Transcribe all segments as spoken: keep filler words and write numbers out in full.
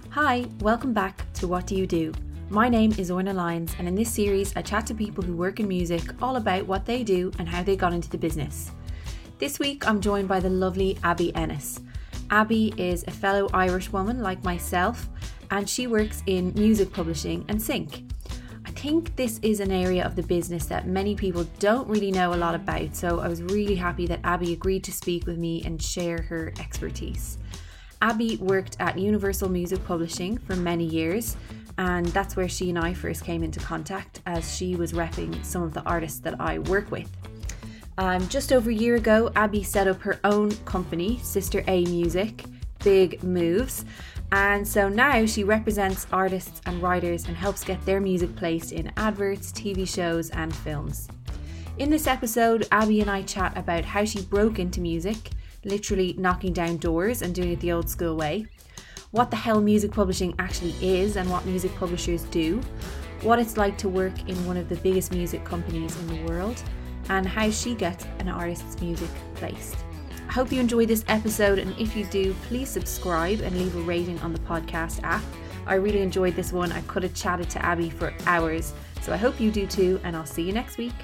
Hi, welcome back to What Do You Do? My name is Orna Lyons, and in this series I chat to people who work in music all about what they do and how they got into the business. This week I'm joined by the lovely Abby Ennis. Abby is a fellow Irish woman like myself, and she works in music publishing and sync. I think this is an area of the business that many people don't really know a lot about, so I was really happy that Abby agreed to speak with me and share her expertise. Abby worked at Universal Music Publishing for many years, and that's where she and I first came into contact, as she was repping some of the artists that I work with. Um, just over a year ago, Abby set up her own company, Sister A Music, Big Moves, and so now she represents artists and writers and helps get their music placed in adverts, T V shows and films. In this episode, Abby and I chat about how she broke into music, literally knocking down doors and doing it the old school way, what the hell music publishing actually is and what music publishers do, what it's like to work in one of the biggest music companies in the world, and how she gets an artist's music placed. I hope you enjoy this episode, and if you do, please subscribe and leave a rating on the podcast app. I really enjoyed this one. I could have chatted to Abby for hours, so I hope you do too, and I'll see you next week.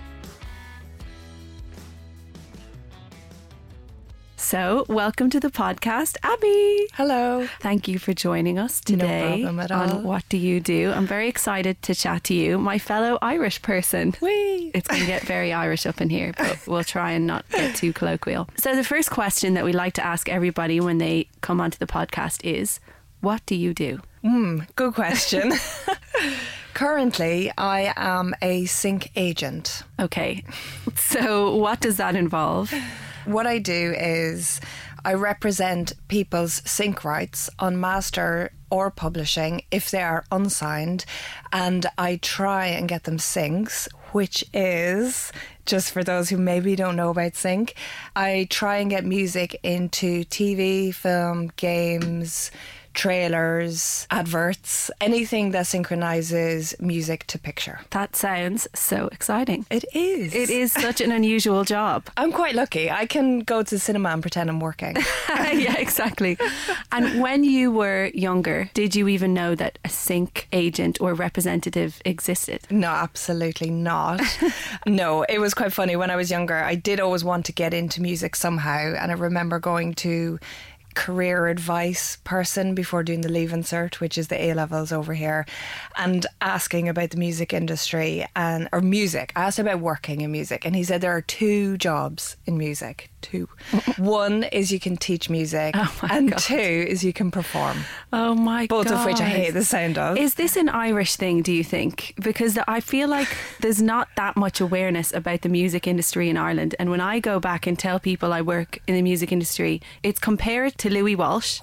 So, welcome to the podcast, Abby. Hello. Thank you for joining us today no problem at all. on What Do You Do? I'm very excited to chat to you, my fellow Irish person. Whee! It's going to get very Irish up in here, but we'll try and not get too colloquial. So the first question that we like to ask everybody when they come onto the podcast is, what do you do? Mm, good question. Currently, I am a sync agent. Okay, so what does that involve? What I do is I represent people's sync rights on master or publishing if they are unsigned, and I try and get them syncs, which is, just for those who maybe don't know about sync, I try and get music into T V, film, games, trailers, adverts, anything that synchronizes music to picture. That sounds so exciting. It is. It is such an unusual job. I'm quite lucky. I can go to the cinema and pretend I'm working. Yeah, exactly. And when you were younger, did you even know that a sync agent or representative existed? No, absolutely not. No, it was quite funny. When I was younger, I did always want to get into music somehow. And I remember going to career advice person before doing the Leaving Cert, which is the A levels over here, and asking about the music industry and or music. I asked about working in music, and he said there are two jobs in music. Two. One is you can teach music, oh and God. two is you can perform. Oh my God. Both of which I hate the sound of. Is this an Irish thing, do you think? Because I feel like there's not that much awareness about the music industry in Ireland, and when I go back and tell people I work in the music industry, it's compared to Louis Walsh.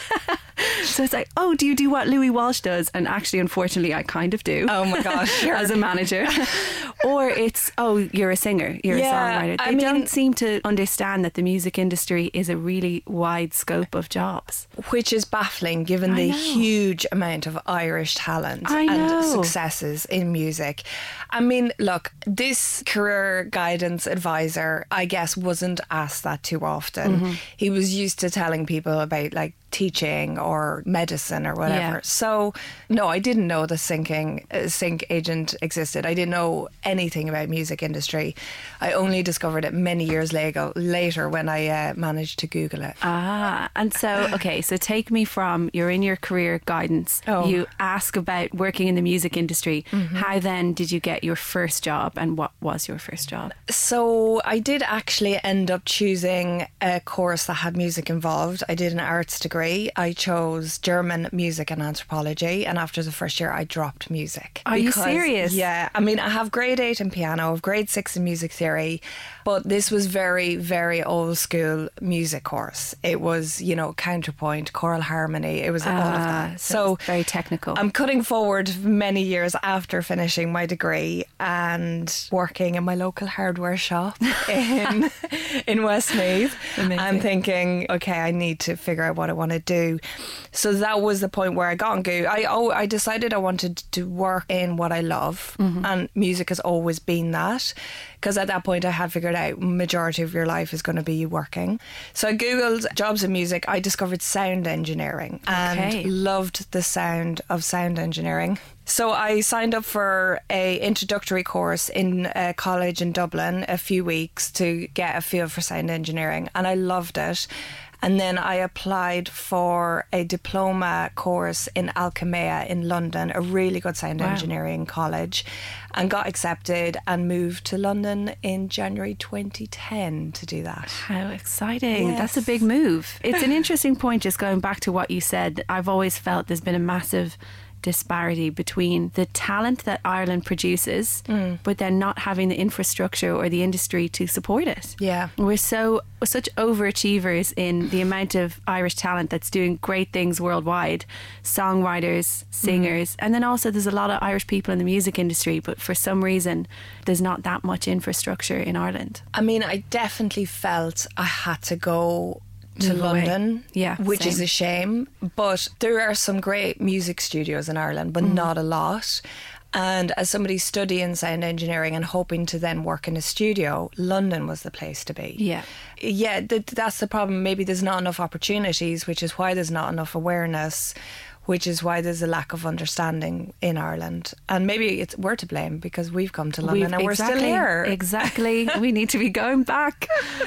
So it's like, oh, do you do what Louis Walsh does? And actually, unfortunately, I kind of do. Oh my gosh. As a manager. Or it's, oh, you're a singer, you're Yeah, a songwriter. They I mean, don't seem to understand that the music industry is a really wide scope of jobs. Which is baffling given I the know. huge amount of Irish talent I know. and successes in music. I mean, look, this career guidance advisor, I guess, wasn't asked that too often. Mm-hmm. He was used to telling people about like teaching or medicine or whatever. Yeah. So, no, I didn't know the syncing, uh, sync agent existed. I didn't know anything about music industry. I only discovered it many years later, later when I uh, managed to Google it. Ah, and so, okay, so take me from, you're in your career guidance, Oh. you ask about working in the music industry. Mm-hmm. How then did you get your first job, and what was your first job? So I did actually end up choosing a course that had music involved. I did an arts degree. I chose German music and anthropology, and after the first year I dropped music. Are you serious? Yeah, I mean I have grade eight in piano, I have grade six in music theory, but this was very, very old school music course. It was, you know, counterpoint, choral harmony, it was all of Ah, that. so So it's very technical. I'm cutting forward many years after finishing my degree and working in my local hardware shop in in Westmeath. Amazing. I'm thinking, okay, I need to figure out what I want to do. So that was the point where I got on Go. I oh, I decided I wanted to work in what I love, mm-hmm. and music has always been that, because at that point I had figured out majority of your life is going to be you working. So I googled jobs in music. I discovered sound engineering and Okay. loved the sound of sound engineering. So I signed up for a introductory course in a college in Dublin, a few weeks, to get a feel for sound engineering, and I loved it. And then I applied for a diploma course in Alchemea in London, a really good sound Wow. engineering college, and got accepted and moved to London in January twenty ten to do that. How exciting. Yes. That's a big move. It's an interesting point, just going back to what you said. I've always felt there's been a massive disparity between the talent that Ireland produces, mm. but then not having the infrastructure or the industry to support it. Yeah. We're so we're such overachievers in the amount of Irish talent that's doing great things worldwide. Songwriters, singers, mm. and then also there's a lot of Irish people in the music industry, but for some reason there's not that much infrastructure in Ireland. I mean, I definitely felt I had to go to Move away. London, Yeah, which same. is a shame. But there are some great music studios in Ireland, but Mm. not a lot. And as somebody studying sound engineering and hoping to then work in a studio, London was the place to be. Yeah. Yeah, th- that's the problem. Maybe there's not enough opportunities, which is why there's not enough awareness, which is why there's a lack of understanding in Ireland. And maybe it's we're to blame because we've come to London We've- and we're exactly, still here. Exactly. We need to be going back.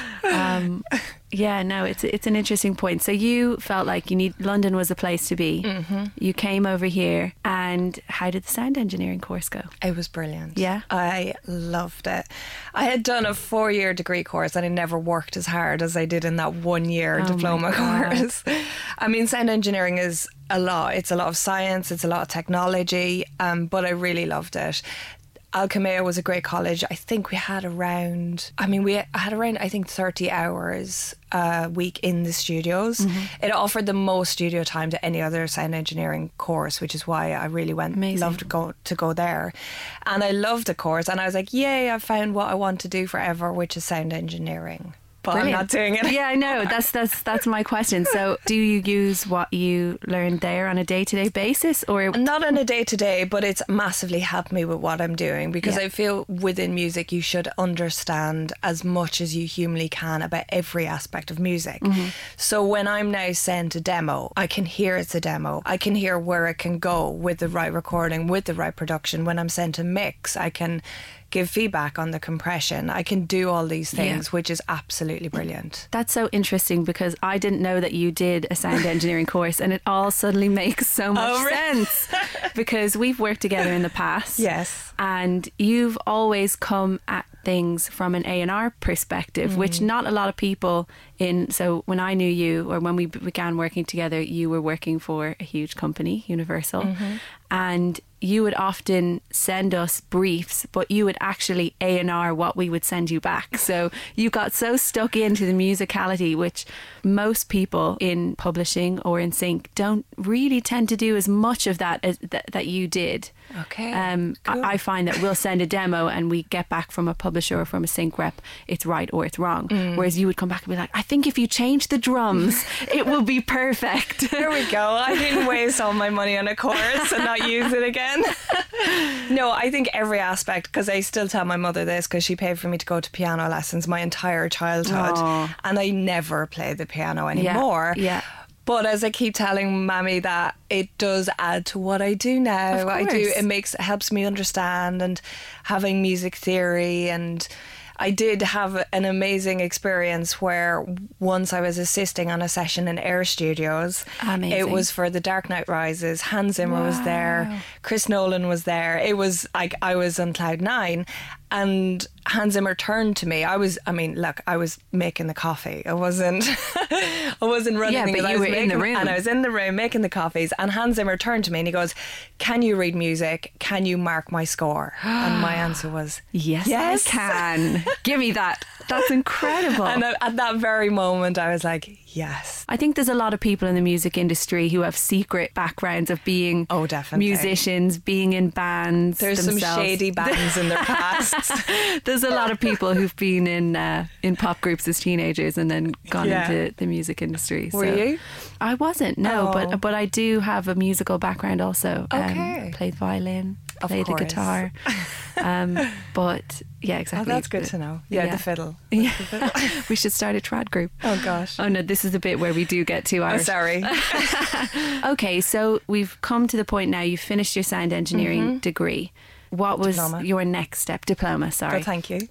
Um, yeah, no, it's it's an interesting point. So you felt like you need London was a place to be. Mm-hmm. You came over here, and how did the sound engineering course go? It was brilliant. Yeah? I loved it. I had done a four-year degree course and I never worked as hard as I did in that one-year Oh diploma my God. course. I mean, sound engineering is a lot. It's a lot of science. It's a lot of technology. Um, but I really loved it. Alchemea was a great college. I think we had around, I mean, we had around, I think, thirty hours a week in the studios. Mm-hmm. It offered the most studio time to any other sound engineering course, which is why I really went, Amazing. loved to go, to go there. And I loved the course. And I was like, yay, I found what I want to do forever, which is sound engineering. But Brilliant. I'm not doing it. Yeah, I know. That's that's that's my question. So, do you use what you learned there on a day-to-day basis, or Not on a day-to-day, but it's massively helped me with what I'm doing, because Yeah. I feel within music you should understand as much as you humanly can about every aspect of music. Mm-hmm. So when I'm now sent a demo, I can hear it's a demo. I can hear where it can go with the right recording, with the right production. When I'm sent a mix, I can give feedback on the compression. I can do all these things, Yeah. which is absolutely brilliant. That's so interesting, because I didn't know that you did a sound engineering course, and it all suddenly makes so much Oh, really? sense, because we've worked together in the past. Yes. And you've always come at things from an A and R perspective, mm. which not a lot of people in. So when I knew you, or when we began working together, you were working for a huge company, Universal, mm-hmm. and you would often send us briefs, but you would actually A and R what we would send you back. So you got so stuck into the musicality, which most people in publishing or in sync don't really tend to do as much of that as th- that you did. Okay. Um, cool. I, I find that we'll send a demo and we get back from a publisher or from a sync rep, it's right or it's wrong. Mm. Whereas you would come back and be like, I think if you change the drums, it will be perfect. There we go. I didn't waste all my money on a course and not use it again. No, I think every aspect, because I still tell my mother this, because she paid for me to go to piano lessons my entire childhood. Aww. And I never play the piano anymore. Yeah. yeah. But as I keep telling Mammy that it does add to what I do now. I do. It makes it helps me understand, and having music theory. And I did have an amazing experience where once I was assisting on a session in Air Studios. Amazing. It was for The Dark Knight Rises. Hans Zimmer wow. was there. Chris Nolan was there. It was like I was on cloud nine. And Hans Zimmer turned to me. I was, I mean, look, I was making the coffee. I wasn't, I wasn't running. Yeah, things. but I you was were making, in the room. and I was in the room making the coffees. And Hans Zimmer turned to me and he goes, "Can you read music? Can you mark my score?" And my answer was, "Yes, yes. I can." Give me that. That's incredible. And at that very moment, I was like, yes. I think there's a lot of people in the music industry who have secret backgrounds of being oh, definitely. musicians, being in bands. There's themselves. some shady bands in their past. There's a lot of people who've been in uh, in pop groups as teenagers and then gone yeah. into the music industry. Were so you? I wasn't, no, oh. but but I do have a musical background also. Okay. Um, played violin. Of play course. the guitar. Um, but yeah, exactly. Oh, that's good to know. Yeah, yeah. the fiddle. Yeah. We should start a trad group. Oh gosh. Oh no, this is the bit where we do get too Irish. Oh, sorry. Okay, so we've come to the point now. You've finished your sound engineering Mm-hmm. degree. What was Diploma. your next step? Diploma, sorry. Oh, thank you.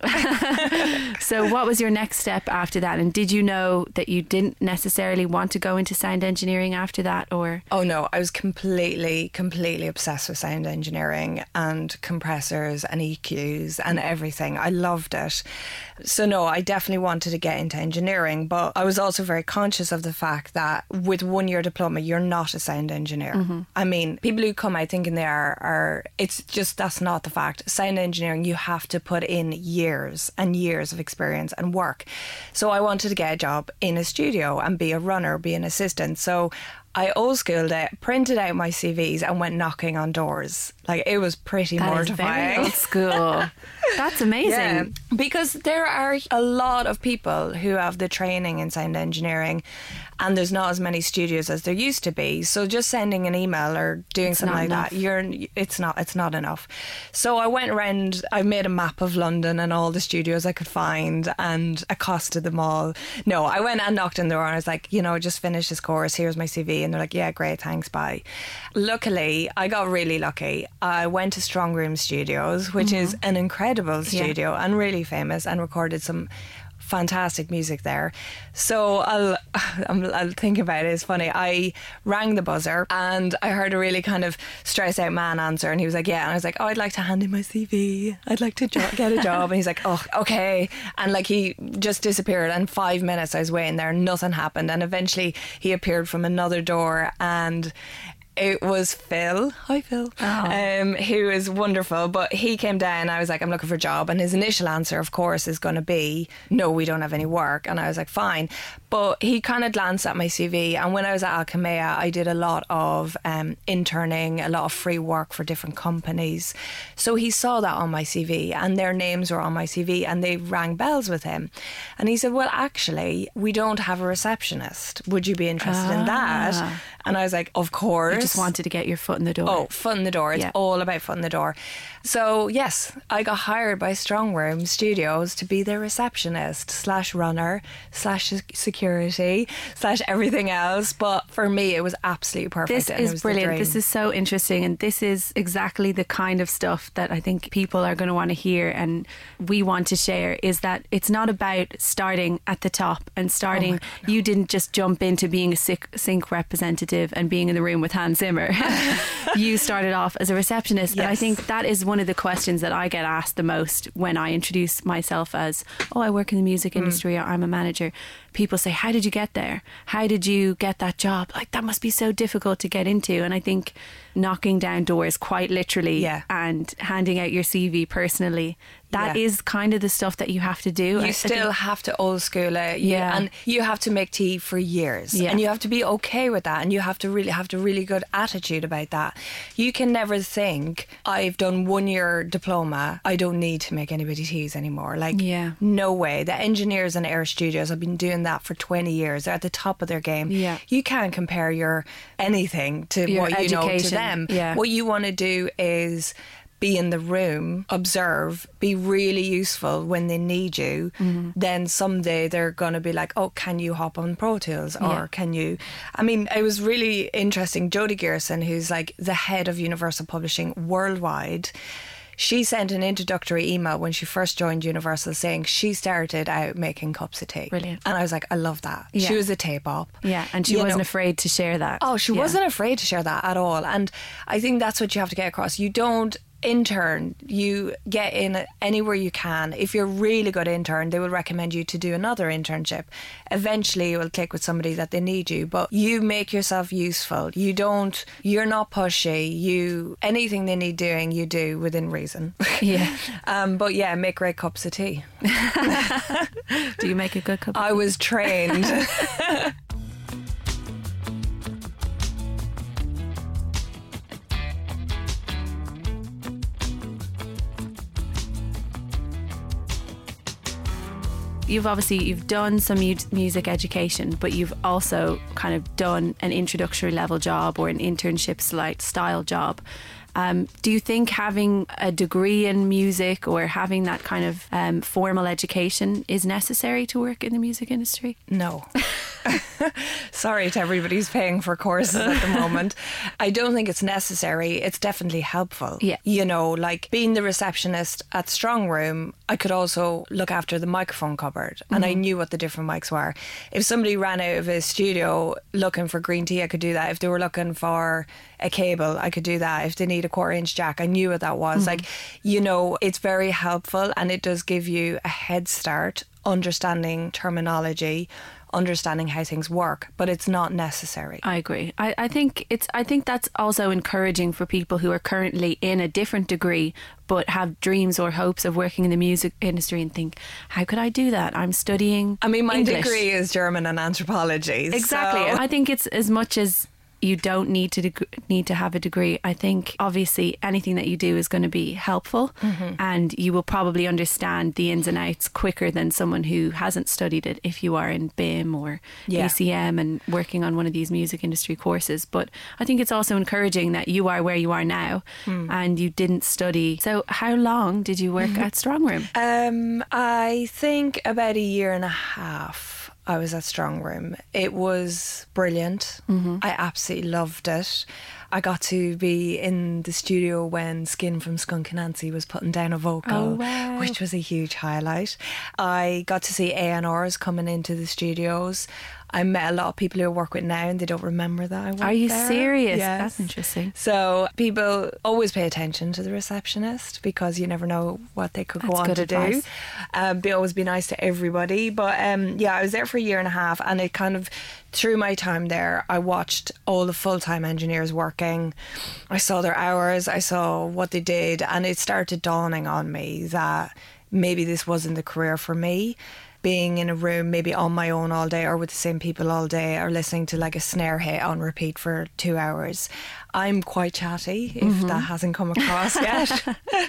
So what was your next step after that? And did you know that you didn't necessarily want to go into sound engineering after that, or? Oh no, I was completely, completely obsessed with sound engineering and compressors and E Qs and everything. I loved it. So no, I definitely wanted to get into engineering, but I was also very conscious of the fact that with one year diploma, you're not a sound engineer. Mm-hmm. I mean, people who come out thinking they are, are, it's just, that's not the fact. Sound engineering, you have to put in years and years of experience and work. So I wanted to get a job in a studio and be a runner, be an assistant. So I old schooled it, printed out my C Vs and went knocking on doors. Like, it was pretty That mortifying. is very old school. That's amazing. Yeah, because there are a lot of people who have the training in sound engineering, and there's not as many studios as there used to be. So just sending an email or doing It's something not like enough. that, you're it's not it's not enough. So I went around. I made a map of London and all the studios I could find and accosted them all. No, I went and knocked on the door and I was like, you know, just finished this course. Here's my C V, and they're like, yeah, great, thanks, bye. Luckily, I got really lucky. I went to Strong Room Studios, which is an incredible studio Yeah. and really famous, and recorded some fantastic music there. So I'll, I'll I'll think about it. It's funny. I rang the buzzer and I heard a really kind of stressed out man answer, and he was like, yeah. And I was like, oh, I'd like to hand in my C V. I'd like to jo- get a job. And he's like, oh, okay. And like, he just disappeared. And five minutes I was waiting there, nothing happened. And eventually he appeared from another door, and it was Phil. Hi, Phil. Oh. Um, who is wonderful. But he came down. I was like, I'm looking for a job. And his initial answer, of course, is going to be, no, we don't have any work. And I was like, fine. But he kind of glanced at my C V. And when I was at Alchemea, I did a lot of um, interning, a lot of free work for different companies. So he saw that on my C V, and their names were on my C V, and they rang bells with him. And he said, well, actually, we don't have a receptionist. Would you be interested in that? Ah. And I was like, of course. You just wanted to get your foot in the door. Oh, foot in the door. It's Yeah. all about foot in the door. So, yes, I got hired by Strong Room Studios to be their receptionist slash runner slash security slash everything else. But for me, it was absolutely perfect. This and it is was the brilliant. dream. This is so interesting. And this is exactly the kind of stuff that I think people are going to want to hear and we want to share, is that it's not about starting at the top and starting. Oh my God, you didn't just jump into being a sync, sync representative and being in the room with Hans Zimmer. You started off as a receptionist. And I Yes. think that is one of the questions that I get asked the most when I introduce myself as, oh, I work in the music industry, or I'm a manager. People say, how did you get there? How did you get that job? Like, that must be so difficult to get into. And I think knocking down doors quite literally Yeah. and handing out your C V personally, that Yeah. is kind of the stuff that you have to do. I- I You think- still have to old school it. You- Yeah. And you have to make tea for years. Yeah. And you have to be okay with that. And you have to really have a really good attitude about that. You can never think, I've done one year diploma, I don't need to make anybody teas anymore. Like, Yeah. no way. The engineers in Air Studios have been doing that for twenty years. They're at the top of their game. Yeah. You can't compare your anything to Your what you know to education. them. Yeah. What you want to do is be in the room, observe, be really useful when they need you. Mm-hmm. Then someday they're going to be like, oh, can you hop on Pro Tools? Or Yeah. can you... I mean, it was really interesting. Jodie Gearson, who's like the head of Universal Publishing worldwide, she sent an introductory email when she first joined Universal saying she started out making cups of tea. Brilliant. And I was like, I love that. Yeah. She was a tape op. Yeah, and she You wasn't know, afraid to share that. Oh, she Yeah. wasn't afraid to share that at all. And I think that's what you have to get across. You don't intern, you get in anywhere you can. If you're a really good intern, they will recommend you to do another internship. Eventually you will click with somebody that they need you, but you make yourself useful. You don't, you're not pushy. You, anything they need doing, you do within reason. Yeah. um, but yeah, make great cups of tea. Do you make a good cup of I was trained. You've obviously you've done some mu- music education, but you've also kind of done an introductory level job or an internship like style job. Um, do you think having a degree in music or having that kind of um, formal education is necessary to work in the music industry? No. Sorry to everybody who's paying for courses at the moment. I don't think it's necessary. It's definitely helpful. Yeah. You know, like being the receptionist at Strong Room, I could also look after the microphone cupboard, and mm-hmm. I knew what the different mics were. If somebody ran out of a studio looking for green tea, I could do that. If they were looking for a cable, I could do that. If they need a quarter inch jack, I knew what that was. Mm-hmm. Like, you know, it's very helpful, and it does give you a head start understanding terminology, understanding how things work, but it's not necessary. I agree. I, I think it's I think that's also encouraging for people who are currently in a different degree but have dreams or hopes of working in the music industry and think, how could I do that? I'm studying I mean, my English. degree is German and anthropology. Exactly. So. I think it's as much as you don't need to deg- need to have a degree. I think obviously anything that you do is going to be helpful, mm-hmm. and you will probably understand the ins and outs quicker than someone who hasn't studied it if you are in B I M or yeah. A C M and working on one of these music industry courses. But I think it's also encouraging that you are where you are now mm. and you didn't study. So how long did you work at Strong Room? Um, I think about a year and a half. I was at Strong Room. It was brilliant. Mm-hmm. I absolutely loved it. I got to be in the studio when Skin from Skunk Anansie was putting down a vocal, oh, wow. which was a huge highlight. I got to see A and R's coming into the studios. I met a lot of people who I work with now and they don't remember that I worked there. Are you there. serious? Yes. That's interesting. So people always pay attention to the receptionist because you never know what they could That's go on good to advice. do. Um, be always be nice to everybody. But um, yeah, I was there for a year and a half, and it kind of, through my time there, I watched all the full-time engineers working. I saw their hours, I saw what they did, and it started dawning on me that maybe this wasn't the career for me. Being in a room maybe on my own all day or with the same people all day or listening to like a snare hit on repeat for two hours. I'm quite chatty, if mm-hmm. that hasn't come across yet.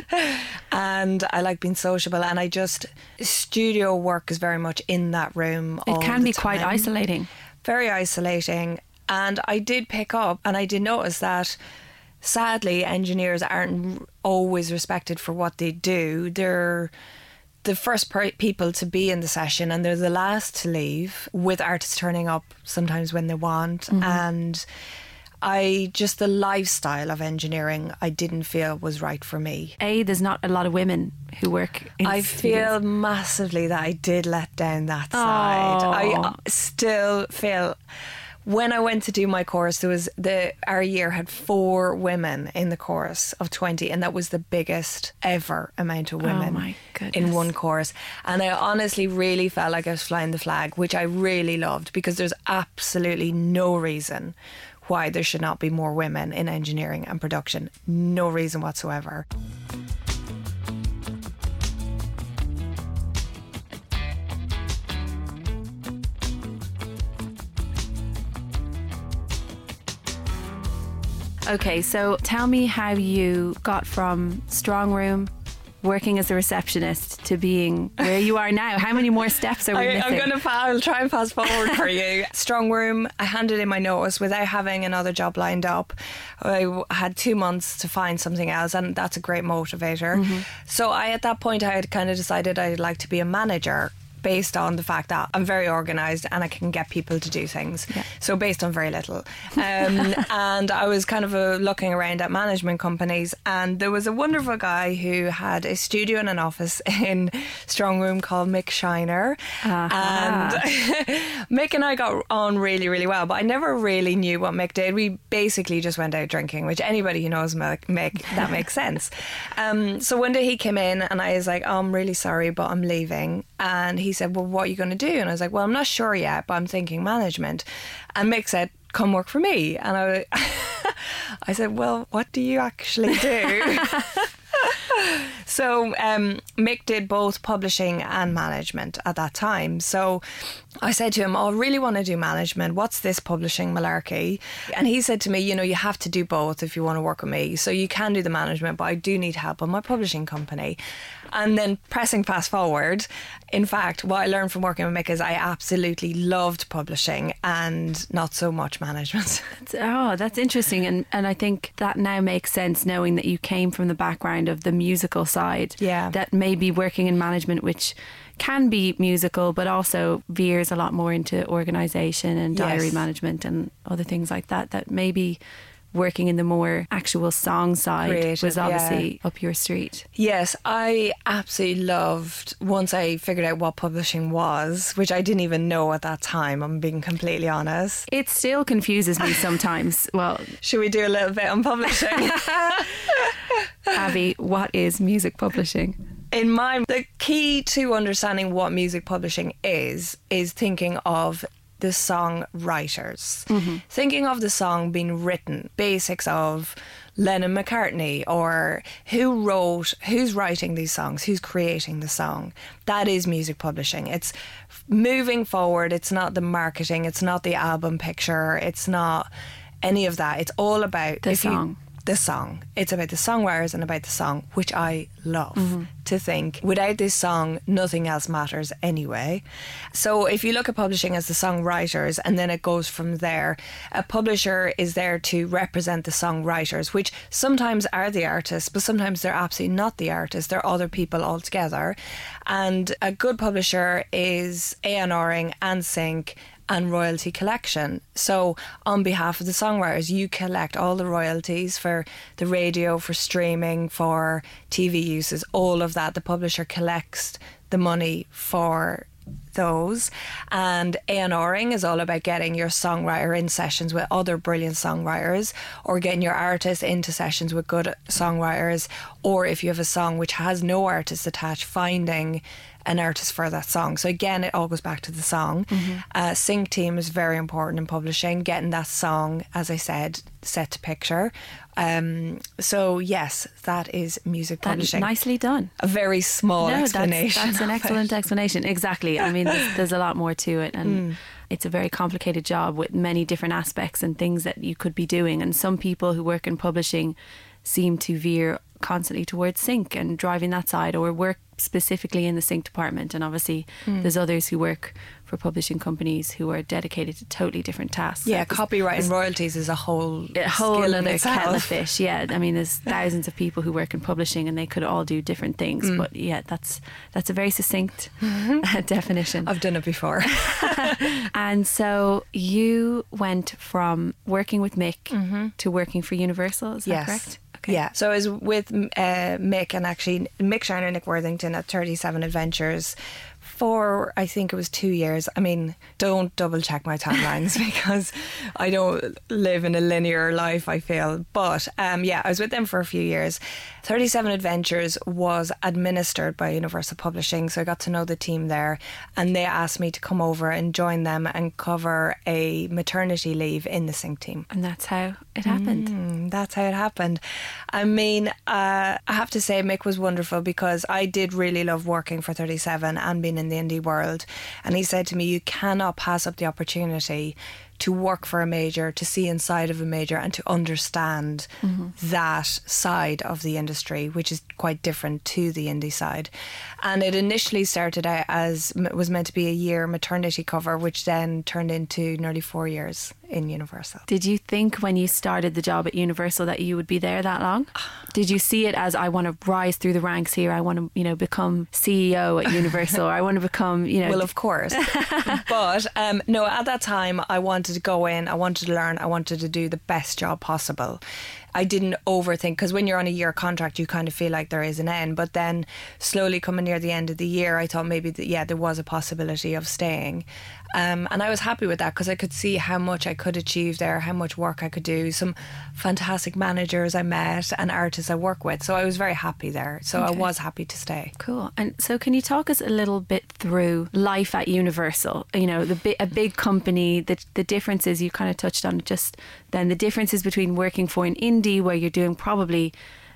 And I like being sociable, and I just, studio work is very much in that room all It can the be time. quite isolating. Very isolating. And I did pick up and I did notice that sadly engineers aren't always respected for what they do. They're the first per- people to be in the session and they're the last to leave, with artists turning up sometimes when they want. Mm-hmm. And I just, the lifestyle of engineering I didn't feel was right for me. A, there's not a lot of women who work in I studios. feel massively that I did let down that Oh. side. I still feel... When I went to do my course, there was the our year had four women in the course of twenty, and that was the biggest ever amount of women oh my in one course. And I honestly really felt like I was flying the flag, which I really loved, because there's absolutely no reason why there should not be more women in engineering and production. No reason whatsoever. Okay, so tell me how you got from Strong Room, working as a receptionist, to being where you are now. How many more steps are we I, missing? I'm going to I'll try and fast forward for you. Strong Room, I handed in my notice without having another job lined up. I had two months to find something else, and that's a great motivator. Mm-hmm. So I, at that point, I had kind of decided I'd like to be a manager, based on the fact that I'm very organised and I can get people to do things. Yeah. So based on very little. Um, and I was kind of uh, looking around at management companies, and there was a wonderful guy who had a studio and an office in Strong Room called Mick Shiner. Uh-huh. And Mick and I got on really, really well, but I never really knew what Mick did. We basically just went out drinking, which anybody who knows Mick, Mick that makes sense. Um, so one day he came in and I was like, oh, I'm really sorry, but I'm leaving. And he said, well, what are you going to do? And I was like, well, I'm not sure yet, but I'm thinking management. And Mick said, come work for me. And I, I said, well, what do you actually do? So um, Mick did both publishing and management at that time. So I said to him, oh, I really want to do management. What's this publishing malarkey? And he said to me, you know, you have to do both if you want to work with me. So you can do the management, but I do need help on my publishing company. And then pressing fast forward, in fact, what I learned from working with Mick is I absolutely loved publishing and not so much management. Oh, that's interesting. And, and I think that now makes sense, knowing that you came from the background of the musical side. Yeah. That maybe working in management, which can be musical, but also veers a lot more into organisation and diary Yes. management and other things like that, that maybe working in the more actual song side Creative, was obviously yeah. up your street. Yes, I absolutely loved, once I figured out what publishing was, which I didn't even know at that time, I'm being completely honest. It still confuses me sometimes. Well, Should we do a little bit on publishing? Avi, what is music publishing? In my, the key to understanding what music publishing is, is thinking of the songwriters. Mm-hmm. Thinking of the song being written, basics of Lennon McCartney, or who wrote, who's writing these songs, who's creating the song. That is music publishing. It's moving forward. It's not the marketing. It's not the album picture. It's not any of that. It's all about the if song. You, the song. It's about the songwriters and about the song, which I love mm-hmm. to think. Without this song, nothing else matters anyway. So if you look at publishing as the songwriters, and then it goes from there, a publisher is there to represent the songwriters, which sometimes are the artists, but sometimes they're absolutely not the artists. They're other people altogether. And a good publisher is A and R-ing and sync and royalty collection. So on behalf of the songwriters, you collect all the royalties for the radio, for streaming, for T V uses, all of that. The publisher collects the money for those. And A and R-ing is all about getting your songwriter in sessions with other brilliant songwriters, or getting your artist into sessions with good songwriters, or if you have a song which has no artist attached, finding an artist for that song. So again, it all goes back to the song. Mm-hmm. Uh, sync team is very important in publishing, getting that song, as I said, set to picture. Um, so yes, that is music That, publishing. nicely done. A very small no, explanation. That's, that's an excellent explanation. Exactly. I mean, there's, there's a lot more to it, and mm. it's a very complicated job with many different aspects and things that you could be doing. And some people who work in publishing seem to veer constantly towards sync and driving that side, or work specifically in the sync department. And obviously mm. there's others who work for publishing companies who are dedicated to totally different tasks. Yeah, so copyright and royalties is a whole a whole skill other in kettle of itself. fish. Yeah, I mean, there's thousands of people who work in publishing, and they could all do different things. Mm. But yeah, that's that's a very succinct mm-hmm. definition. I've done it before. And so you went from working with Mick mm-hmm. to working for Universal. Is that yes. correct? Okay. Yeah, so I was with uh, Mick, and actually Mick Shiner and Nick Worthington at thirty-seven Adventures for, I think it was two years. I mean, don't double check my timelines because I don't live in a linear life, I feel. But um, yeah, I was with them for a few years. thirty-seven Adventures was administered by Universal Publishing, so I got to know the team there, and they asked me to come over and join them and cover a maternity leave in the sync team. And that's how it happened. Mm, that's how it happened. I mean, uh, I have to say Mick was wonderful, because I did really love working for thirty-seven and being in the indie world. And he said to me, you cannot pass up the opportunity to work for a major, to see inside of a major, and to understand mm-hmm. that side of the industry, which is quite different to the indie side. And it initially started out as, it was meant to be a year maternity cover, which then turned into nearly four years in Universal. Did you think when you started the job at Universal that you would be there that long? Did you see it as, I want to rise through the ranks here, I want to, you know, become C E O at Universal, or I want to become, you know... Well, of course. But um, no, at that time I wanted to go in, I wanted to learn, I wanted to do the best job possible. I didn't overthink, because when you're on a year contract, you kind of feel like there is an end. But then slowly coming near the end of the year, I thought maybe that, yeah, there was a possibility of staying. Um, and I was happy with that, because I could see how much I could achieve there, how much work I could do, some fantastic managers I met and artists I work with. So I was very happy there. So okay. I was happy to stay. Cool. And so can you talk us a little bit through life at Universal? You know, the bi- a big company, the, the differences, you kind of touched on just then, the differences between working for an indie where you're doing probably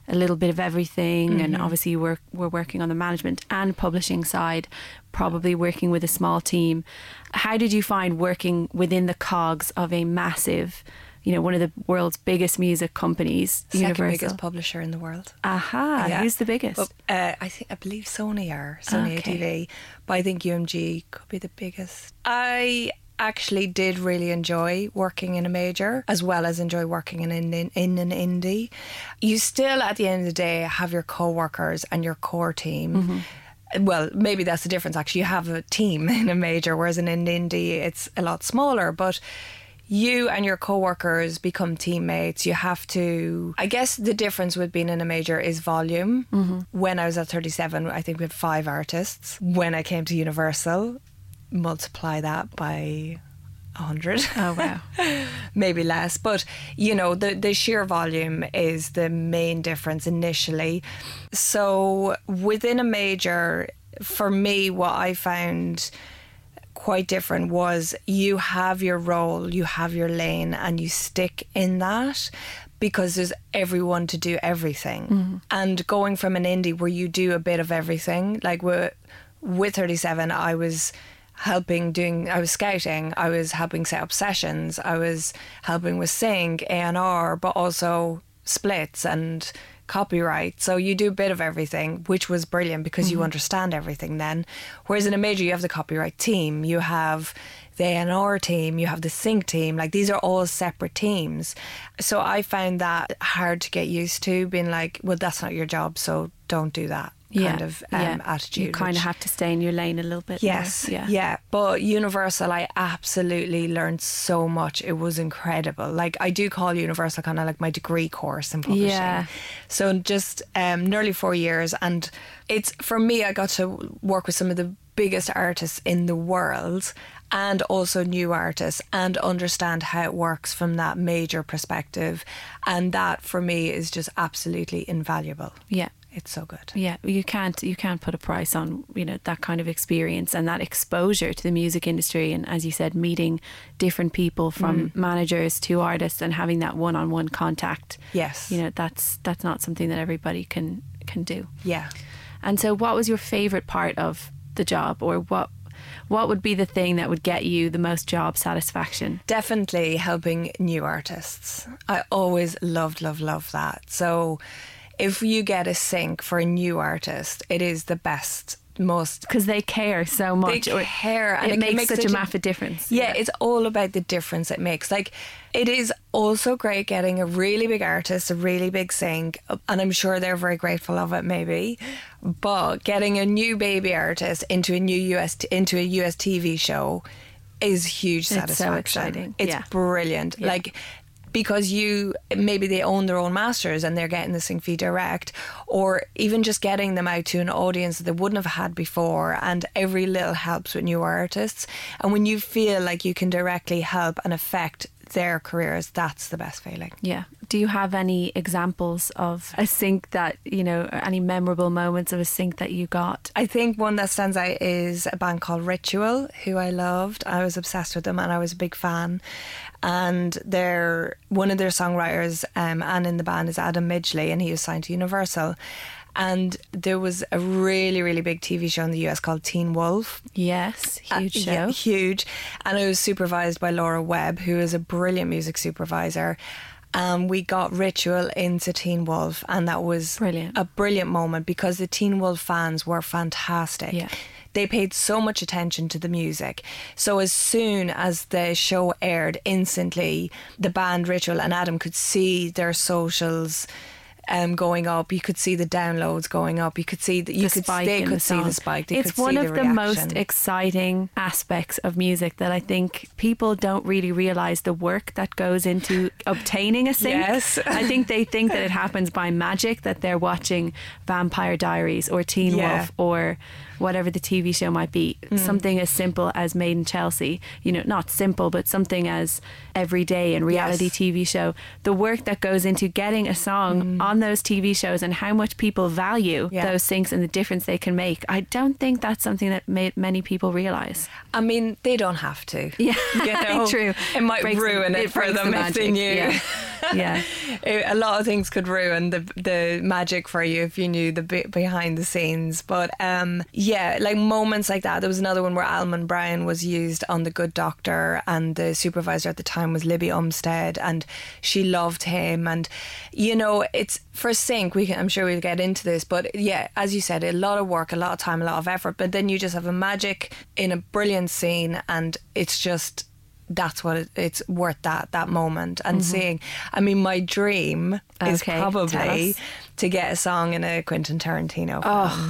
a little bit of everything, Mm-hmm. and obviously you were, were working on the management and publishing side, probably working with a small team. How did you find working within the cogs of a massive, you know, one of the world's biggest music companies, Second Universal? biggest publisher in the world. Aha, Yeah. who's the biggest? But, uh, I think I believe Sony are Sony Okay. A T V, but I think U M G could be the biggest. I actually did really enjoy working in a major as well as enjoy working in in, in an indie. You still, at the end of the day, have your co-workers and your core team. Mm-hmm. Well, maybe that's the difference. Actually, you have a team in a major, whereas in an indie, it's a lot smaller. But you and your co-workers become teammates. You have to, I guess the difference with being in a major is volume. Mm-hmm. When I was at thirty-seven, I think we had five artists. When I came to Universal, multiply that by a hundred. Oh, wow. Maybe less. But, you know, the, the sheer volume is the main difference initially. So within a major, for me, what I found quite different was you have your role, you have your lane, and you stick in that because there's everyone to do everything. Mm-hmm. And going from an indie where you do a bit of everything, like with, with thirty-seven, I was helping doing, I was scouting, I was helping set up sessions, I was helping with sync, A and R, but also splits and copyright. So you do a bit of everything, which was brilliant because mm-hmm. you understand everything then. Whereas in a major, you have the copyright team, you have the A and R team, you have the sync team. Like, these are all separate teams. So I found that hard to get used to, being like, well, that's not your job, so don't do that. Yeah, kind of um, yeah. attitude. You kind which, of have to stay in your lane a little bit yes, more. Yeah. yeah. But Universal, I absolutely learned so much. It was incredible. Like, I do call Universal kind of like my degree course in publishing. Yeah. So just um, nearly four years. And it's, for me, I got to work with some of the biggest artists in the world and also new artists and understand how it works from that major perspective. And that, for me, is just absolutely invaluable. Yeah. It's so good. Yeah, you can't you can't put a price on, you know, that kind of experience and that exposure to the music industry, and as you said, meeting different people from mm. managers to artists and having that one-on-one contact. Yes. You know, that's that's not something that everybody can can do. Yeah. And so what was your favourite part of the job, or what what would be the thing that would get you the most job satisfaction? Definitely helping new artists. I always loved, love, love that. So if you get a sync for a new artist, it is the best, most... Because they care so much. They care. And it, it makes, makes such such a massive difference. Yeah, yeah, it's all about the difference it makes. Like, it is also great getting a really big artist, a really big sync, and I'm sure they're very grateful of it, maybe. But getting a new baby artist into a new U S t- into a U S T V show is huge satisfaction. It's so exciting. It's yeah. brilliant. Yeah. Like, because you, maybe they own their own masters and they're getting the sync fee direct, or even just getting them out to an audience that they wouldn't have had before, and every little helps with new artists. And when you feel like you can directly help and affect their careers, that's the best feeling. Yeah. Do you have any examples of a sync that, you know, any memorable moments of a sync that you got? I think one that stands out is a band called Ritual, who I loved. I was obsessed with them and I was a big fan. And they're, one of their songwriters um, and in the band is Adam Midgley, and he was signed to Universal. And there was a really, really big T V show in the U S called Teen Wolf. Yes, huge uh, show. Yeah, huge. And it was supervised by Laura Webb, who is a brilliant music supervisor. And um, we got Ritual into Teen Wolf, and that was brilliant. A brilliant moment because the Teen Wolf fans were fantastic. Yeah. They paid so much attention to the music. So as soon as the show aired, instantly the band Ritual and Adam could see their socials Um, going up. You could see the downloads going up. You could see that you the could spike they in could the see song. the spike. They it's could one see of the, the reaction. most exciting aspects of music that I think people don't really realise the work that goes into obtaining a sync. Yes. I think they think that it happens by magic, that they're watching Vampire Diaries or Teen Yeah. Wolf or whatever the T V show might be. Mm. Something as simple as Made in Chelsea, you know, not simple, but something as Everyday and reality yes. T V show. The work that goes into getting a song mm. on those T V shows and how much people value yeah. those syncs and the difference they can make. I don't think that's something that may, many people realise. I mean, they don't have to. Yeah, you know? true. It might breaks ruin the, it, it for them the if they knew. Yeah. Yeah. A lot of things could ruin the the magic for you if you knew the bit behind the scenes. But um, yeah, like moments like that. There was another one where Almond Brown was used on The Good Doctor, and the supervisor at the time was Libby Umstead, and she loved him. And you know, it's for Sync. We can, I'm sure we'll get into this, but yeah, as you said, a lot of work, a lot of time, a lot of effort. But then you just have a magic in a brilliant scene, and it's just. That's what it, it's worth that that moment and mm-hmm. seeing. I mean, my dream okay, is probably to get a song in a Quentin Tarantino film.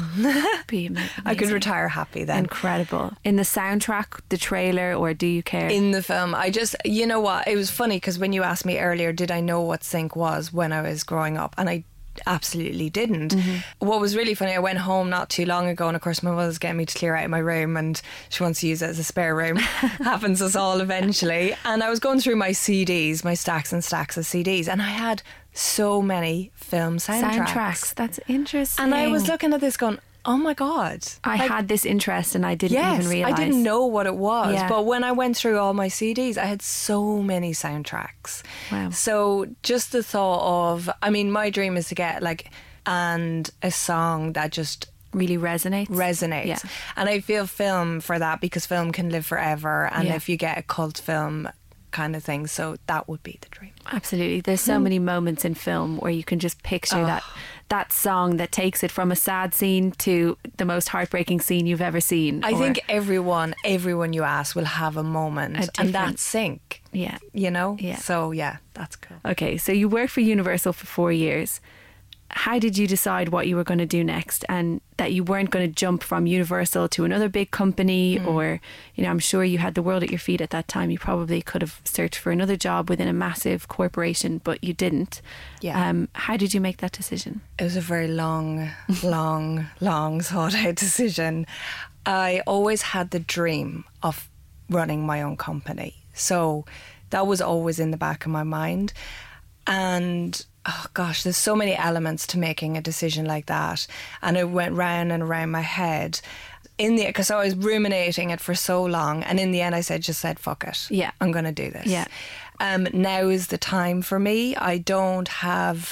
Oh, be amazing. I could retire happy then. Incredible. In the soundtrack, the trailer, or do you care? In the film, I just, you know what? It was funny because when you asked me earlier, did I know what Sync was when I was growing up, and I absolutely didn't. Mm-hmm. What was really funny, I went home not too long ago, and of course my mother's getting me to clear out my room, and she wants to use it as a spare room. Happens us all eventually. And I was going through my C Ds, my stacks and stacks of C Ds, and I had so many film soundtracks. Soundtracks, that's interesting. And I was looking at this going, oh my God. I like, had this interest and I didn't yes, even realise. I didn't know what it was. Yeah. But when I went through all my C Ds, I had so many soundtracks. Wow. So just the thought of, I mean, my dream is to get like, and a song that just really resonates. Resonates. Yeah. And I feel film for that, because film can live forever. And yeah. if you get a cult film kind of thing, so that would be the dream. Absolutely. There's so mm. many moments in film where you can just picture oh. that that song that takes it from a sad scene to the most heartbreaking scene you've ever seen. I think everyone everyone you ask will have a moment, a and that's Sync. Yeah. You know? Yeah. So yeah, that's cool. Okay, so you worked for Universal for four years. How did you decide what you were going to do next, and that you weren't going to jump from Universal to another big company? Mm. Or, you know, I'm sure you had the world at your feet at that time. You probably could have searched for another job within a massive corporation, but you didn't. Yeah. Um, how did you make that decision? It was a very long, long, long thought out decision. I always had the dream of running my own company. So that was always in the back of my mind. And oh gosh, there's so many elements to making a decision like that, and it went round and around my head. In the because I was ruminating it for so long, and in the end, I said, just said, "Fuck it, yeah, I'm going to do this." Yeah. Um, now is the time for me. I don't have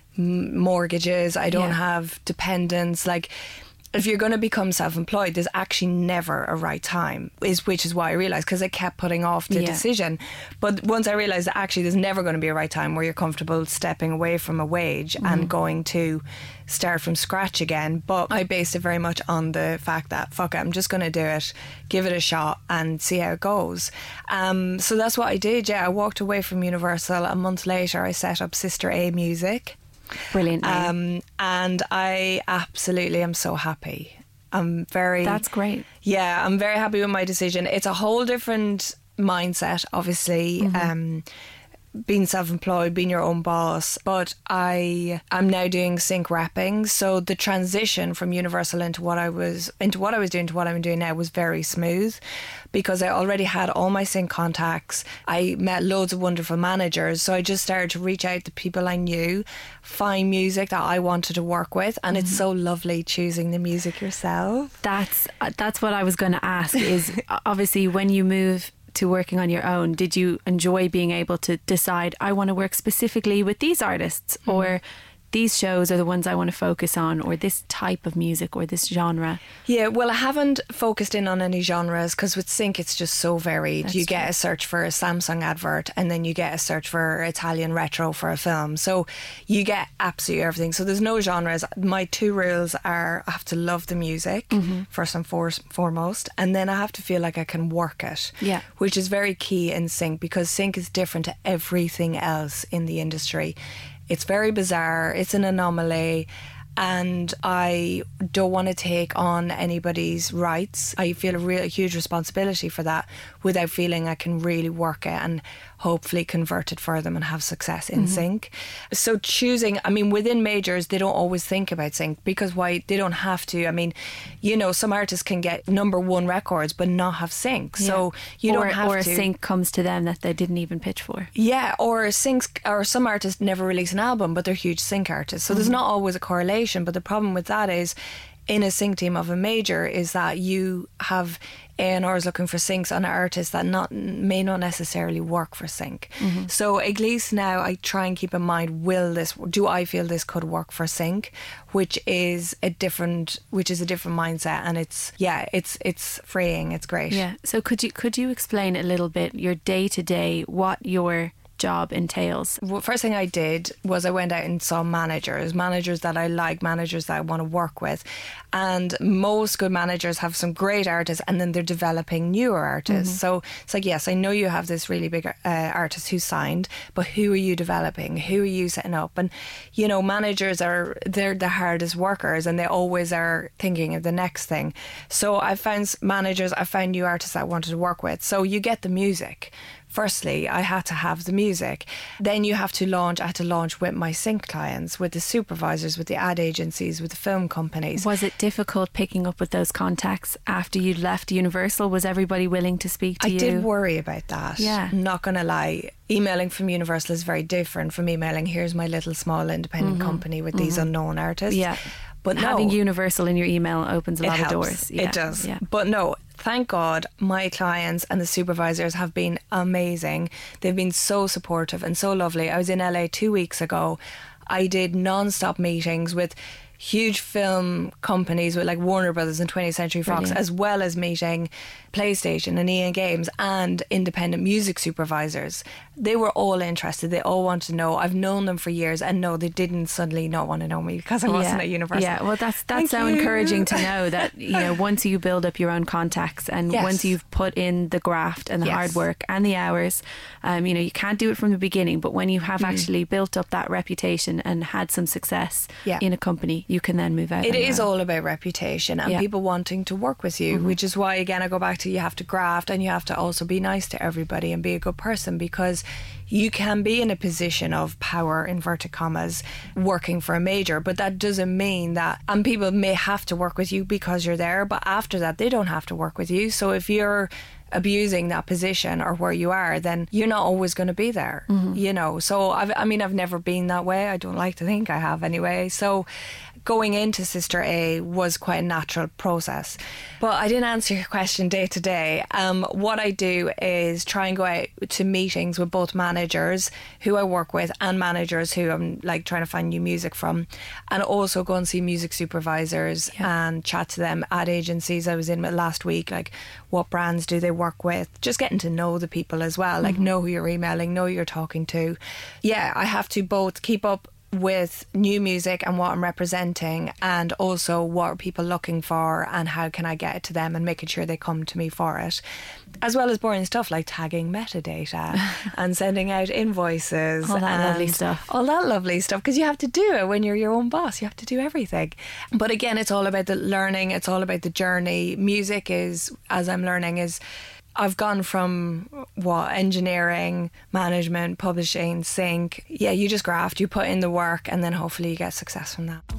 m- mortgages. I don't yeah. have dependents. Like, if you're going to become self-employed, there's actually never a right time, is which is why I realised, because I kept putting off the yeah. decision. But once I realised that actually there's never going to be a right time where you're comfortable stepping away from a wage mm. and going to start from scratch again. But I based it very much on the fact that, fuck it, I'm just going to do it, give it a shot and see how it goes. Um, so that's what I did, yeah. I walked away from Universal. A month later, I set up Sister A Music. Brilliant. Um, and I absolutely am so happy. I'm very... That's great. Yeah, I'm very happy with my decision. It's a whole different mindset, obviously. Mm-hmm. Um, being self-employed, being your own boss, but I am now doing sync rapping, so the transition from Universal into what I was into what I was doing to what I'm doing now was very smooth, because I already had all my sync contacts. I met loads of wonderful managers, so I just started to reach out to people I knew, find music that I wanted to work with, and mm-hmm. it's so lovely choosing the music yourself. That's that's what I was going to ask, is obviously when you move to working on your own, did you enjoy being able to decide, I want to work specifically with these artists, mm. or these shows are the ones I want to focus on, or this type of music, or this genre? Yeah, well, I haven't focused in on any genres, because with Sync it's just so varied. That's you get true. A search for a Samsung advert, and then you get a search for Italian retro for a film, so you get absolutely everything. So there's no genres. My two rules are, I have to love the music, mm-hmm. first and for- foremost, and then I have to feel like I can work it, yeah. which is very key in Sync, because Sync is different to everything else in the industry. It's very bizarre. It's an anomaly. And I don't want to take on anybody's rights. I feel a real huge responsibility for that, without feeling I can really work it and hopefully convert it for them and have success in mm-hmm. Sync. So choosing, I mean, within majors, they don't always think about Sync, because why? They don't have to. I mean, you know, some artists can get number one records but not have Sync. Yeah. So you or, don't have or to. Or a Sync comes to them that they didn't even pitch for. Yeah, or Sync, or some artists never release an album but they're huge Sync artists. So mm-hmm. there's not always a correlation, but the problem with that is, in a sync team of a major is that you have A and Rs looking for syncs on artists that not may not necessarily work for sync. Mm-hmm. So at least now I try and keep in mind, will this, do I feel this could work for sync, which is a different, which is a different mindset, and it's yeah, it's it's freeing. It's great. Yeah. So could you could you explain a little bit your day to day, what your job entails? Well, first thing I did was I went out and saw managers, managers that I like, managers that I want to work with. And most good managers have some great artists, and then they're developing newer artists. Mm-hmm. So it's like, yes, I know you have this really big uh, artist who's signed, but who are you developing? Who are you setting up? And, you know, managers are, they're the hardest workers, and they always are thinking of the next thing. So I found managers, I found new artists I wanted to work with. So you get the music. Firstly, I had to have the music. Then you have to launch, I had to launch with my sync clients, with the supervisors, with the ad agencies, with the film companies. Was it difficult picking up with those contacts after you'd left Universal? Was everybody willing to speak to I you? I did worry about that. Yeah. I'm not going to lie. Emailing from Universal is very different from emailing, here's my little small independent mm-hmm. company with mm-hmm. these unknown artists. Yeah. But no, having Universal in your email opens a lot helps. of doors. Yeah. It does. Yeah. But no, thank God my clients and the supervisors have been amazing. They've been so supportive and so lovely. I was in L A two weeks ago. I did non-stop meetings with huge film companies with like Warner Brothers and twentieth Century Fox, Brilliant. as well as meeting PlayStation and E A Games and independent music supervisors. They were all interested. They all wanted to know. I've known them for years, and no, they didn't suddenly not want to know me because I wasn't yeah. at Universal. Yeah, well, that's that's Thank so you. encouraging to know that, you know, once you build up your own contacts and yes. once you've put in the graft and the yes. hard work and the hours, um, you know, you can't do it from the beginning, but when you have mm. actually built up that reputation and had some success yeah. in a company, you can then move out. It is all about reputation and yeah. people wanting to work with you, mm-hmm. which is why, again, I go back to you have to graft and you have to also be nice to everybody and be a good person, because you can be in a position of power, inverted commas, working for a major, but that doesn't mean that, and people may have to work with you because you're there, but after that they don't have to work with you. So if you're abusing that position or where you are, then you're not always going to be there, mm-hmm. you know. So I've, I mean I've never been that way. I don't like to think I have anyway. So going into Sister A was quite a natural process. But I didn't answer your question day to day. Um, what I do is try and go out to meetings with both managers who I work with and managers who I'm like trying to find new music from, and also go and see music supervisors yeah. and chat to them. Ad agencies I was in with last week, like what brands do they work with, just getting to know the people as well, like mm-hmm. know who you're emailing, know who you're talking to. Yeah, I have to both keep up with new music and what I'm representing, and also what are people looking for and how can I get it to them, and making sure they come to me for it, as well as boring stuff like tagging metadata and sending out invoices, all that and lovely stuff all that lovely stuff because you have to do it when you're your own boss. You have to do everything. But again, it's all about the learning, it's all about the journey. Music is, as I'm learning, is I've gone from what engineering, management, publishing, sync. Yeah, you just graft, you put in the work, and then hopefully you get success from that.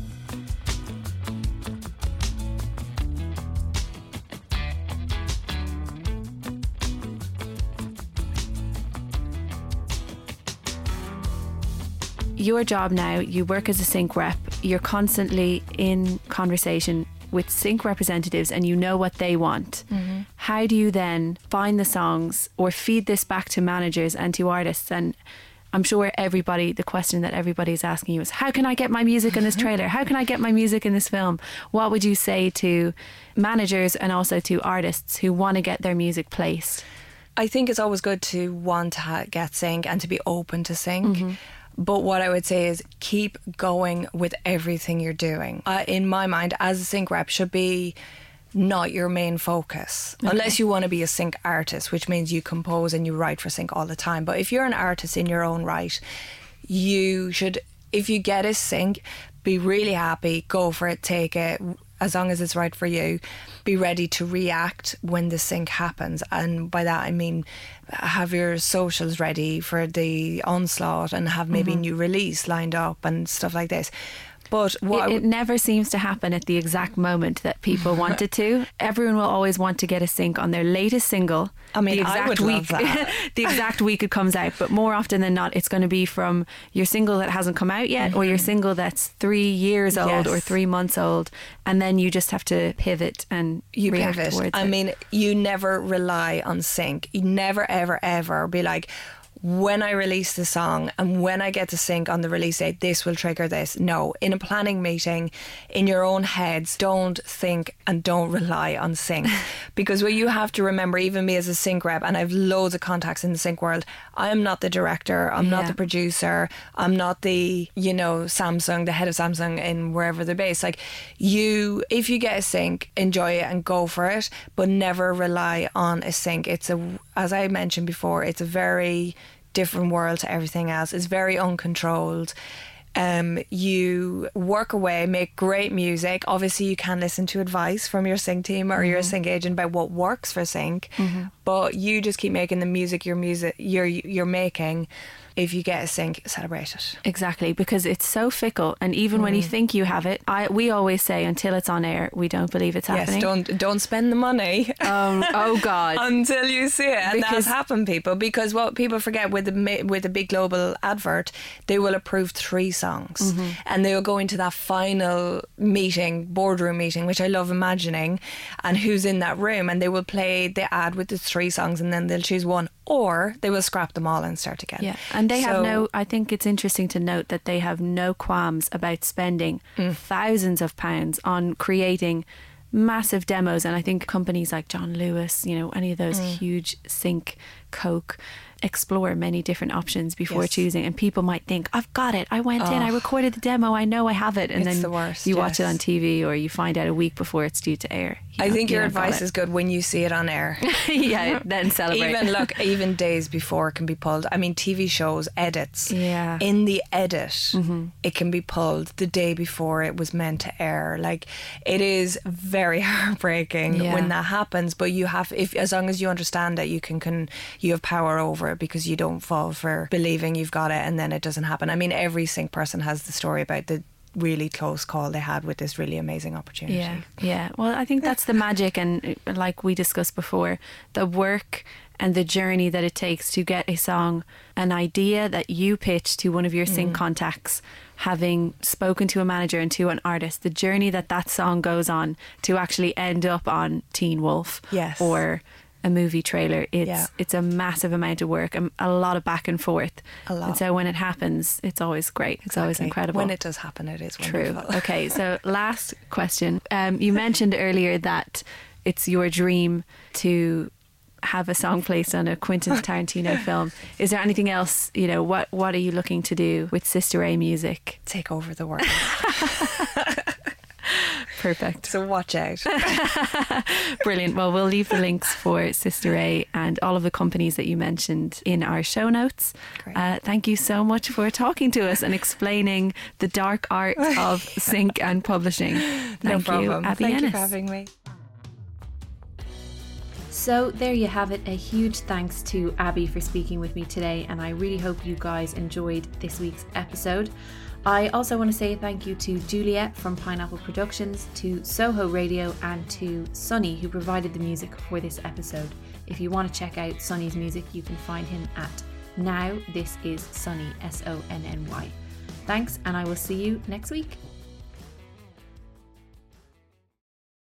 Your job now, you work as a sync rep, you're constantly in conversation with sync representatives and you know what they want. Mm-hmm. How do you then find the songs or feed this back to managers and to artists? And I'm sure everybody, the question that everybody's asking you is, how can I get my music in this trailer? How can I get my music in this film? What would you say to managers and also to artists who want to get their music placed? I think it's always good to want to ha- get sync and to be open to sync. Mm-hmm. But what I would say is keep going with everything you're doing. Uh, in my mind, as a sync rep should be not your main focus. Okay. Unless you want to be a sync artist, which means you compose and you write for sync all the time. But if you're an artist in your own right, you should, if you get a sync, be really happy, go for it, take it, as long as it's right for you. Be ready to react when the sync happens. And by that I mean have your socials ready for the onslaught and have maybe mm-hmm. new release lined up and stuff like this. But what it, it never seems to happen at the exact moment that people want it to. Everyone will always want to get a sync on their latest single. I mean, the exact I would week, love that. the exact week it comes out. But more often than not, it's going to be from your single that hasn't come out yet, mm-hmm. or your single that's three years old yes. or three months old, and then you just have to pivot and you react pivot. towards I it. mean, you never rely on sync. You never, ever, ever be like, when I release the song and when I get to sync on the release date, this will trigger this. No, in a planning meeting, in your own heads, don't think and don't rely on sync. Because what you have to remember, even me as a sync rep, and I have loads of contacts in the sync world, I am not the director, I'm yeah. not the producer, I'm not the, you know, Samsung, the head of Samsung in wherever they're based. Like, you, if you get a sync, enjoy it and go for it, but never rely on a sync. It's a, as I mentioned before, it's a very different world to everything else. It's very uncontrolled. Um, you work away, make great music. Obviously, you can listen to advice from your sync team or mm-hmm. your sync agent about what works for sync, mm-hmm. but you just keep making the music your music you're you're making. If you get a sync, celebrate it. Exactly, because it's so fickle, and even mm. when you think you have it, I we always say until it's on air, we don't believe it's happening. Yes, don't don't spend the money. Um, oh God, until you see it, and because that's happened, people. Because what people forget with the with a big global advert, they will approve three songs, mm-hmm. and they will go into that final meeting, boardroom meeting, which I love imagining, and who's in that room, and they will play the ad with the three songs, and then they'll choose one, or they will scrap them all and start again. Yeah. And they so, have no, I think it's interesting to note that they have no qualms about spending mm. thousands of pounds on creating massive demos. And I think companies like John Lewis, you know, any of those mm. huge sync, Coke, explore many different options before yes. choosing. And people might think, I've got it. I went oh. in, I recorded the demo, I know I have it. And it's then the worst, you yes. watch it on T V or you find out a week before it's due to air. You I know, think you your advice is good when you see it on air. Yeah, then celebrate. Even look, even days before it can be pulled. I mean, T V shows, edits. Yeah. In the edit, mm-hmm. it can be pulled the day before it was meant to air. Like, it is very heartbreaking yeah. when that happens. But you have, if as long as you understand it, you can, can you have power over it because you don't fall for believing you've got it and then it doesn't happen. I mean, every sync person has the story about the really close call they had with this really amazing opportunity. Yeah, yeah. Well, I think that's the magic, and like we discussed before, the work and the journey that it takes to get a song, an idea that you pitch to one of your sync mm. contacts, having spoken to a manager and to an artist, the journey that that song goes on to actually end up on Teen Wolf yes. or a movie trailer. It's yeah. it's a massive amount of work and a lot of back and forth. A lot. And so when it happens, it's always great. It's exactly. always incredible. When it does happen, it is wonderful. True. Okay, so last question. Um, you mentioned earlier that it's your dream to have a song placed on a Quentin Tarantino film. Is there anything else, you know, what, what are you looking to do with Sister A music? Take over the world. Perfect. So watch out. Brilliant. Well, we'll leave the links for Sister A and all of the companies that you mentioned in our show notes. Great. Uh, thank you so much for talking to us and explaining the dark art of sync and publishing. Thank no you, problem. Abby Thank Ennis. you for having me. So there you have it. A huge thanks to Abby for speaking with me today, and I really hope you guys enjoyed this week's episode. I also want to say thank you to Juliet from Pineapple Productions, to Soho Radio, and to Sonny, who provided the music for this episode. If you want to check out Sonny's music, you can find him at Now This Is Sonny, S O N N Y. Thanks, and I will see you next week.